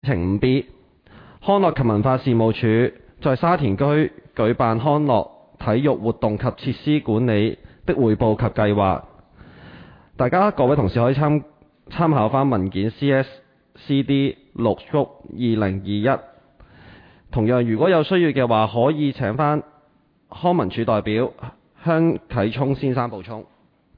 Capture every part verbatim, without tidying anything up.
情五 B， 康樂及文化事務署在沙田區舉辦康樂、體育活動及設施管理的匯報及計劃。大家各位同事可以參參考翻文件 C S C D 六幅二零二一。同樣，如果有需要嘅話，可以請翻康文署代表香啟聰先生補充。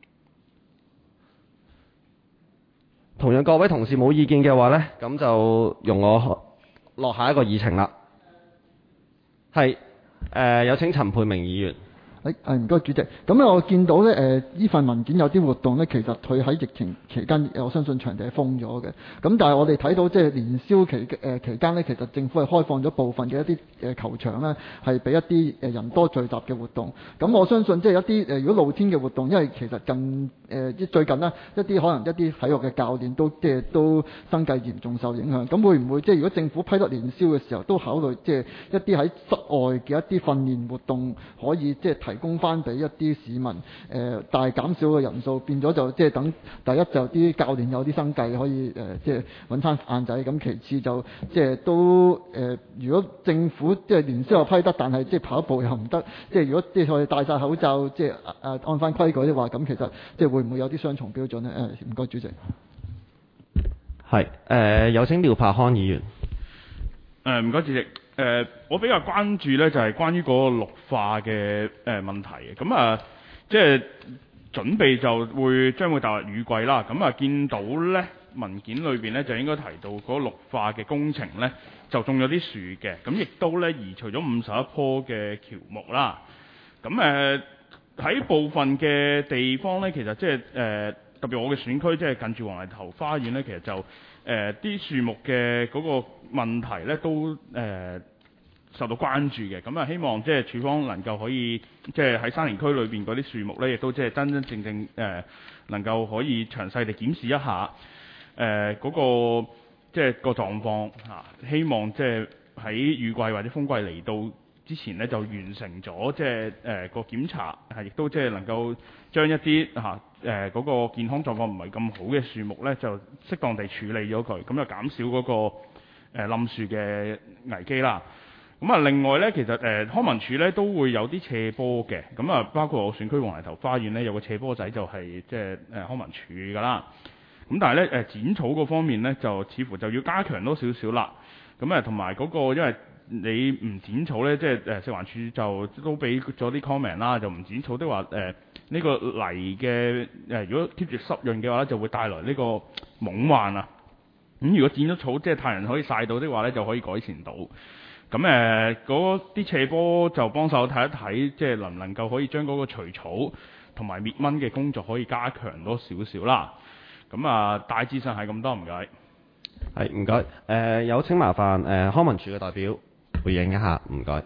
同樣，各位同事冇意見嘅話呢，咁就容我落下一個議程啦。係，誒、呃、有請陳沛明議員。 誒誒唔該主席，咁咧我見到咧誒呢份文件有啲活動咧，其實佢喺疫情期間，我相信場地係封咗嘅。咁但係我哋睇到即係年宵期誒、呃、期間咧，其實政府係開放咗部分嘅一啲誒球場咧，係俾一啲誒人多聚集嘅活動。咁我相信即係一啲誒如果露天嘅活動，因為其實近誒即、呃、最近呢，一啲可能一啲體育嘅教練都即係都生計嚴重受影響。咁會唔會即係如果政府批得年宵嘅時候，都考慮即係一啲喺室外嘅一啲訓練活動可以即係提供翻俾一啲市民，誒、呃，但係減少嘅人數，變咗就即係等第一就啲教練有啲生計可以誒、呃，即係揾翻晏仔。咁其次就即係都誒、呃，如果政府即係年宵又批得，但係即係跑步又唔得，即係如果即係我哋戴晒口罩，即係誒、呃、按翻規矩嘅話，咁其實即係會唔會有啲雙重標準呢？誒、呃，唔該主席。 係誒、呃，有請廖柏康議員。 誒唔該主席。誒、呃，我比較關注呢，就係、是、關於嗰個綠化嘅誒、呃、問題嘅。咁啊、呃，即係準備就會將會踏入雨季啦。咁啊，見到呢文件裏邊呢，就應該提到嗰個綠化嘅工程呢，就種咗啲樹嘅。咁亦都呢，移除咗五十一棵嘅喬木啦。咁誒喺部分嘅地方呢，其實即係誒特別我嘅選區，即係近住黃泥頭花園呢，其實就誒啲樹木嘅嗰個問題呢，都誒、呃、受到關注嘅。咁啊，希望即係署方能夠可以即係喺沙田區裏邊嗰啲樹木呢，亦都即係真真正正誒、呃、能夠可以詳細地檢視一下誒嗰、呃那個即係個狀況嚇、啊。希望即係喺雨季或者風季嚟到之前呢，就完成咗即係誒個檢查，係亦都即係能夠將一啲嚇誒嗰個健康狀況唔係咁好嘅樹木呢，就適當地處理咗佢，咁就減少嗰、那個誒冧樹嘅危機啦。咁啊，另外呢，其實誒、呃、康文署呢都會有啲斜坡嘅，咁啊包括我選區黃泥頭花園呢，有個斜坡仔就係即係誒康文署㗎啦。咁但係呢，誒、呃、剪草嗰方面呢，就似乎就要加強多少少啦。咁啊同埋嗰個因為你唔剪草呢，即係誒食環署就都俾咗啲 comment 啦，就唔剪草的話，誒、呃、呢、呢個泥嘅誒、呃、如果 keep 住濕潤嘅話咧，就會帶來呢個蠓患啊。咁、嗯、如果剪咗草，即係太陽可以曬到的話呢，就可以改善到。咁誒嗰啲斜坡就幫手睇一睇，即係能唔能夠可以將嗰個除草同埋滅蚊嘅工作可以加強多少少啦。咁啊，大致上係咁多，唔該。 係唔該。誒有請麻煩誒、呃、康文署嘅代表回應一下，唔該。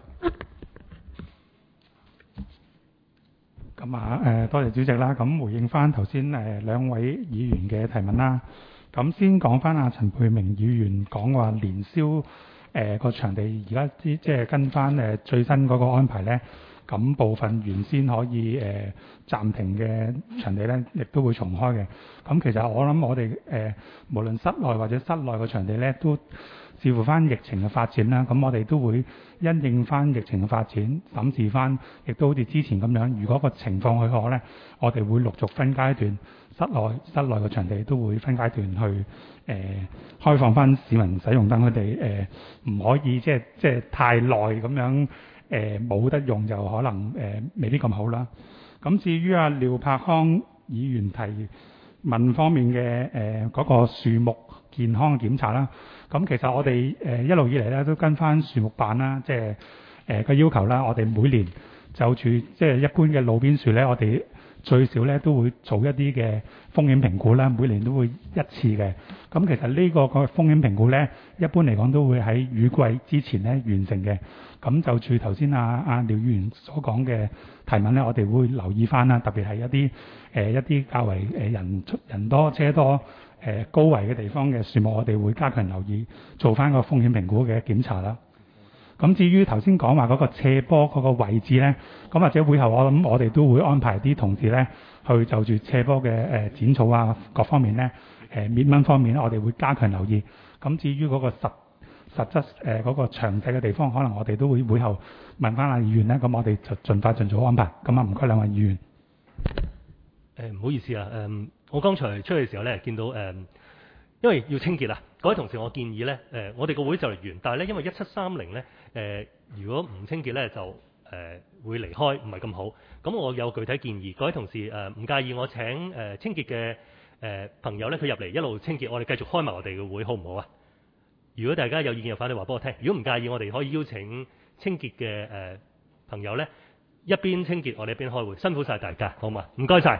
咁啊誒，多謝主席啦。咁回應翻頭先誒兩位議員嘅提問啦。咁先講翻阿陳沛明議員講話年宵誒個場地而家即即係跟翻誒最新嗰個安排咧。咁部分原先可以誒、呃、暫停嘅場地咧，亦都會重開嘅。咁其實我諗我哋誒、呃、無論室內或者室內嘅場地咧，都視乎翻疫情嘅發展啦。咁我哋都會因應翻疫情嘅發展，審視翻，亦都好似之前咁樣。如果個情況許可咧，我哋會陸續分階段室內室內嘅場地都會分階段去誒、呃、開放翻市民使用，等佢哋誒唔可以即係即係太耐咁樣。誒冇、呃、得用就可能誒、呃、未必咁好啦。咁至於阿廖柏康議員提問方面嘅誒嗰個樹木健康嘅檢查啦，咁其實我哋誒、呃、一路以嚟咧都跟翻樹木辦啦，即係誒個要求啦。我哋每年就住即係一般嘅路邊樹咧，我哋最少咧都會做一啲嘅風險評估啦，每年都會一次嘅。咁其實呢個個風險評估咧，一般嚟講都會喺雨季之前咧完成嘅。咁就住頭先阿阿廖議員所講嘅提問咧，我哋會留意翻啦，特別係一啲誒、呃、一啲較為誒人人多車多誒、呃、高危嘅地方嘅樹木，我哋會加強留意，做翻個風險評估嘅檢查啦。咁至於頭先講話嗰個斜坡嗰個位置咧，咁或者會後我諗我哋都會安排啲同事咧去就住斜坡嘅誒、呃、剪草啊各方面咧誒滅蚊方面咧，我哋會加強留意。咁至於嗰個實實質誒嗰個詳細嘅地方，可能我哋都會會後問翻阿議員咧，咁我哋就盡快盡早安排。咁啊，唔該兩位議員。 誒唔好意思啊，誒我剛才出去嘅時候咧，見到誒，因為要清潔啊，各位同事，我建議咧，誒我哋個會就嚟完，但係咧因為一七三零咧，誒如果唔清潔咧就誒會離開，唔係咁好。咁我有具體建議，各位同事誒唔介意我請誒清潔嘅誒朋友咧，佢入嚟一路清潔，我哋繼續開埋我哋嘅會，好唔好啊？如果大家有意見又反對話俾我聽，如果唔介意，我哋可以邀請清潔嘅誒朋友咧。一邊清潔，我哋一邊開會，辛苦晒大家，好嘛？唔該晒。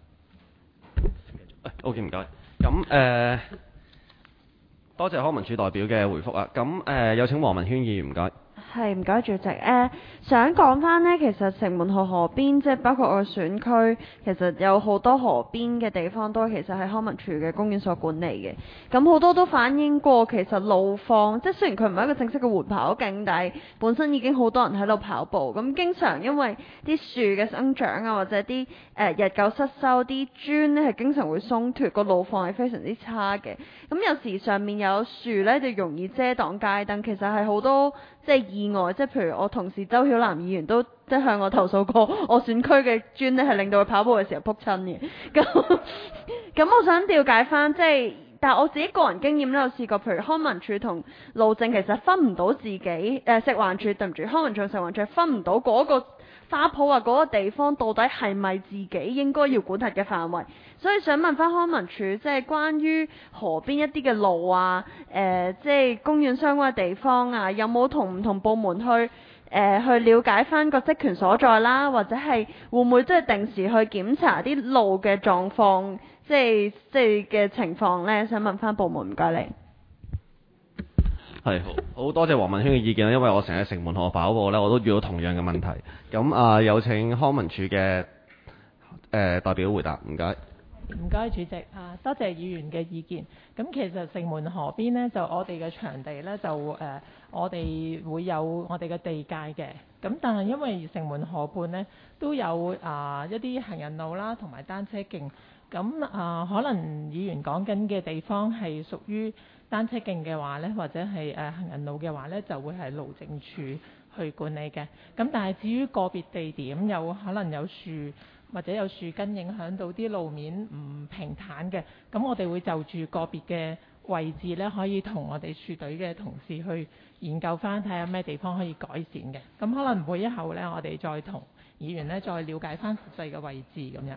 OK， 唔該。咁誒、呃，多謝康文署代表嘅回覆啊。咁誒、呃，有請黃文軒議員，唔該。 係，唔該主席。誒、呃，想講翻呢，其實城門河河邊，即係包括我嘅選區，其實有好多河邊嘅地方都其實係康文署嘅公園所管理嘅。咁好多都反映過，其實路況，即係雖然佢唔係一個正式嘅緩跑徑，但係本身已經好多人喺度跑步。咁經常因為啲樹嘅生長啊，或者啲誒、呃、日久失修，啲磚呢係經常會鬆脱，個路況係非常之差嘅。咁有時上面有樹呢，就容易遮擋街燈，其實係好多即係意外，即係譬如我同事周曉南議員都即係向我投訴過，我選區嘅磚呢係令到佢跑步嘅時候撲親嘅。咁咁我想了解翻，即係但係我自己個人經驗咧，有試過，譬如康文署同路政其實分唔到自己，誒、呃、食環署對唔住，康文署同食環署分唔到嗰個花圃啊嗰個地方到底係咪自己應該要管轄嘅範圍，所以想問翻康文署，即係關於河邊一啲嘅路啊，誒、呃、即係公園相關嘅地方啊，有冇同唔同部門去誒、呃、去了解翻個職權所在啦，或者係會唔會即係定時去檢查啲路嘅狀況，即係即係嘅情況呢？想問翻部門，唔該你。 係好，好多謝黃文軒嘅意見，因為我成日城門河跑步咧，我都遇到同樣嘅問題。咁啊、呃，有請康文署嘅誒代表回答，唔該。 唔該，主席啊，多謝議員嘅意見。咁其實城門河邊呢，就我哋嘅場地呢，就誒、呃、我哋會有我哋嘅地界嘅。咁但係因為城門河畔呢，都有啊、呃、一啲行人路啦，同埋單車徑。咁啊、呃，可能議員講緊嘅地方係屬於單車徑嘅話呢，或者係誒、呃、行人路嘅話呢，就會係路政署去管理嘅。咁但係至於個別地點有可能有樹或者有樹根影響到啲路面唔平坦嘅，咁我哋會就住個別嘅位置呢，可以同我哋署隊嘅同事去研究翻，睇下咩地方可以改善嘅。咁可能會一後呢，我哋再同議員呢再了解翻實際嘅位置咁樣。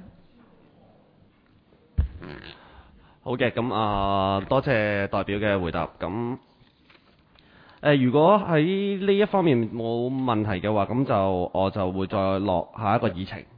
好嘅，咁啊、呃，多謝代表嘅回答。咁誒、呃，如果喺呢一方面冇問題嘅話，咁就我就會再落下一個議程。